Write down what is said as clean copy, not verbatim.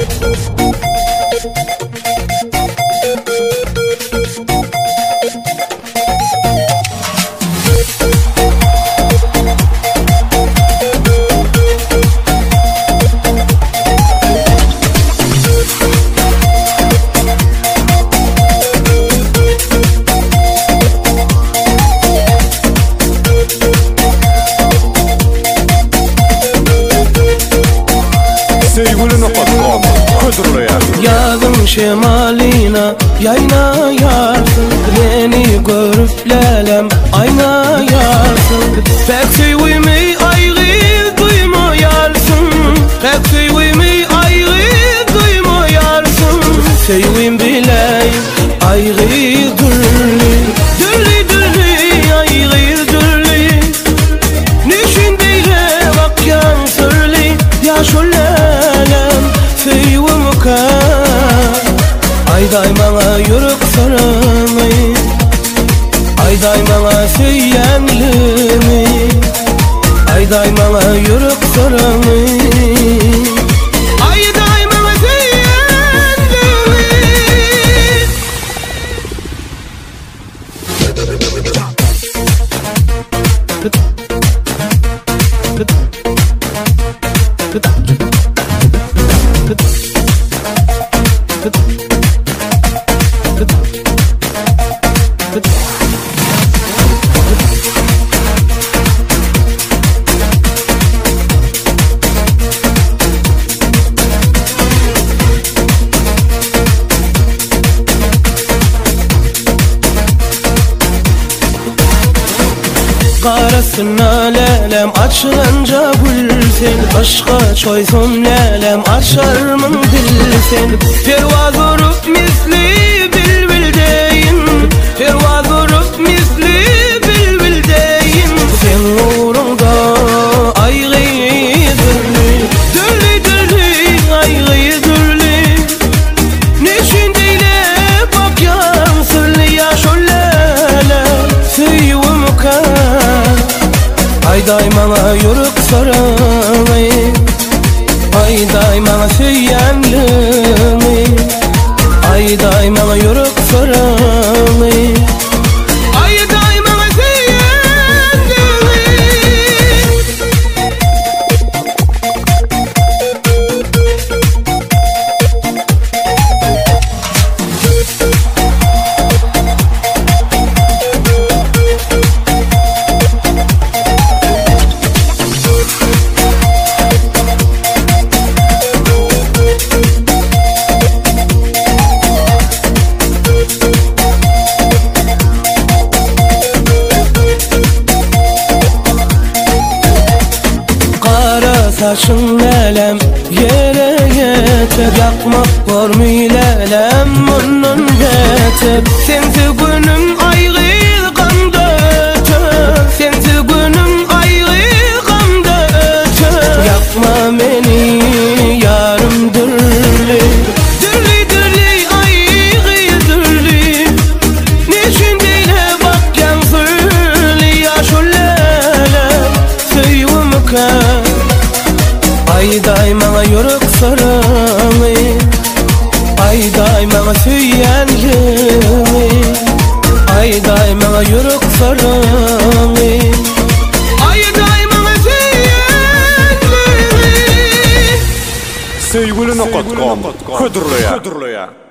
Yazın şemalina yayna yarsın, beni görüp lelem ayna yarsın. Pek sevimi ayrı duymayarsın, pek sevimi ayrı duymayarsın. Sevim bileyim ayrı dürlü, dürlü dürlü ayrı dürlü. Nişin değil bak yan sürlü, ya şu lelem sevim kar. Ayday bana yürük sarımı, ayday bana söyyenlimi, ayday bana yürük sarımı, ayday bana söyyenlimi. Karasına lelem açılınca gülsen, başka çoysun lelem açar mı dilsen. Pervaz vurup misli bilbildeyin, pervaz vurup misli bilbildeyin. Sen uğrunda ayrı dürlü, dürlü dürlü ayrı dürlü. Neşin değil bak yansın ya şu lelem sevim kar. Ayday bana yürük sarımı, ayday bana söyyenlimi, ayday bana yürük sarımı, ayday bana söyyenlimi. Saçın lelem yere yeter, yakmak var mı lelem onun yeter. Sensiz günüm ayrı gamda öter, sensiz günüm ayrı gamda öter. Yakma beni yarım dürlü, dürlü dürlü ayrı dürlü. Niçin değil bak yansırlı ya şu lelem sevim kar. Ayday bana yürük sarımı, ayday bana söyyenlimi, ayday bana yürük sarımı, ayday bana söyyenlimi. Sevgili Nokot.com Hıdırlıya